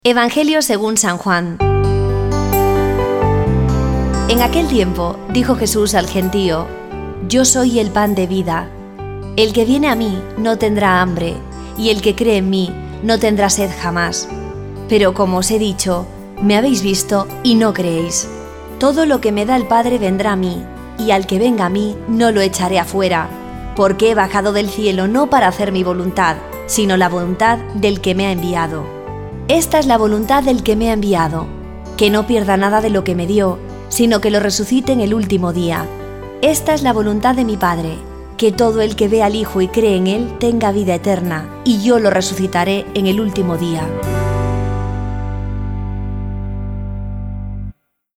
Evangelio según San Juan. En aquel tiempo dijo Jesús al gentío: Yo soy el pan de vida. El que viene a mí no tendrá hambre, y el que cree en mí no tendrá sed jamás. Pero como os he dicho, me habéis visto y no creéis. Todo lo que me da el Padre vendrá a mí, y al que venga a mí no lo echaré afuera, porque he bajado del cielo no para hacer mi voluntad, sino la voluntad del que me ha enviado. Esta es la voluntad del que me ha enviado, que no pierda nada de lo que me dio, sino que lo resucite en el último día. Esta es la voluntad de mi Padre, que todo el que ve al Hijo y cree en Él tenga vida eterna, y yo lo resucitaré en el último día.